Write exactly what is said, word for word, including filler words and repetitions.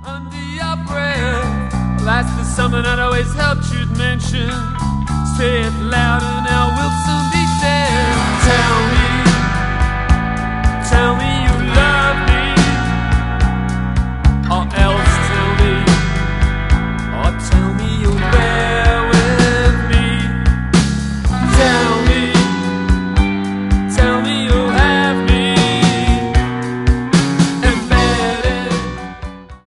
under your breath. Well, that's the something that always helped you'd mention. Say it louder now, Wilson.